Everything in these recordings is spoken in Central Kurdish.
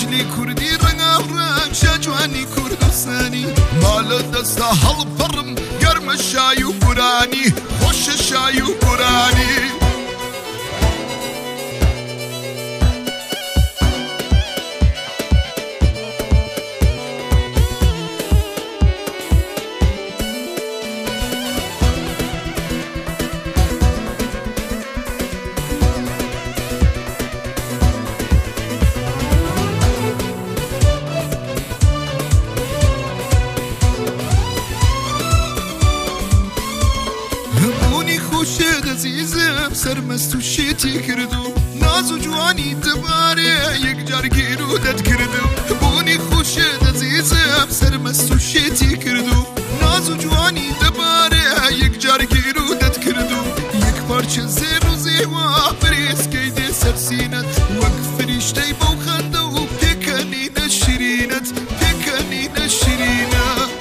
وجلی کردی رنگ رنگ شجوانی کردستانی مال دست حل پرم گرم شای و برانی خوش شای و برانی سرمست و شیتی کردو ناز و جوانی دباره یک جار گیرو دد کردو بونی خوشت عزیزم سرمست و شیتی کردو ناز و جوانی دباره یک جار گیرو دد کردو یک پارچه زیر و زیوا بریز کیده سرسینت وک فریشتی بو خنده و پیکنی نشرینت پیکنی نشرینت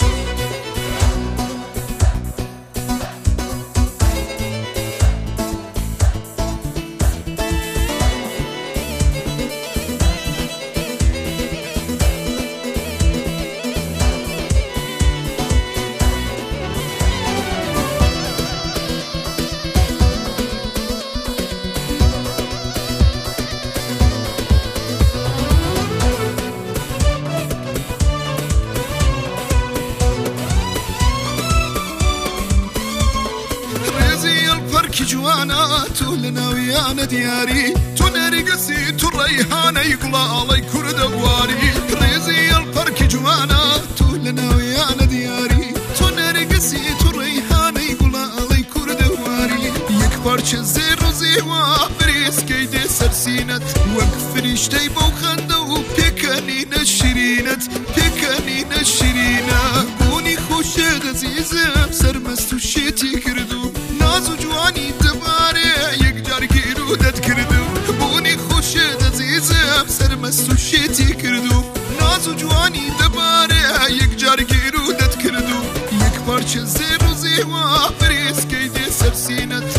جوانا تو لنا ويانا دياري تو نرقصي تو ريحانة يقول علي كرد واري ريزي البرك جوانا تو لنا ويانا دياري تو نرقصي تو ريحانة يقول علي كرد واري يكبر شزير وزيوا بريس كيدي سرسينت وقفريشتي بوخندو بيكاني نشرينت بيكاني نشرينت بوني خوشت عزيزم سرمستو شيتي كردو ناز و جوانی دباره یک جار گیرو دد کردو بونی خوشت عزیزم سرمست و شیتی کردو ناز و جوانی دباره یک جار گیرو دد کردو یک پارچه زیر و زیوا بریز کیدی سرسینت